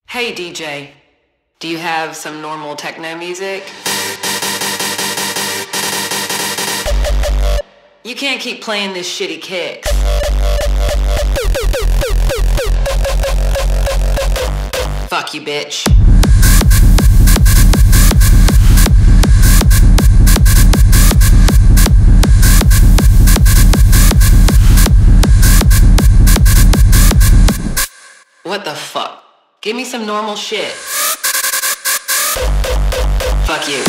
Hey DJ, do you have some normal techno music? You can't keep playing this shitty kicks. Fuck you, bitch. What the fuck? Give me some normal shit. Fuck you.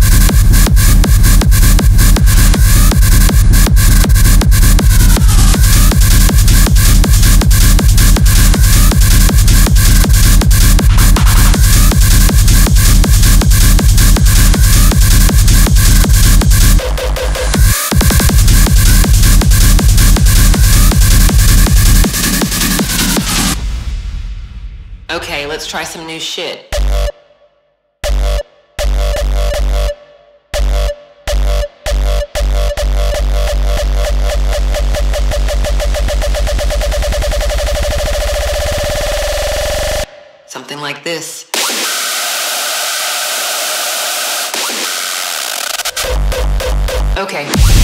Okay, let's try some new shit. Something like this. Okay.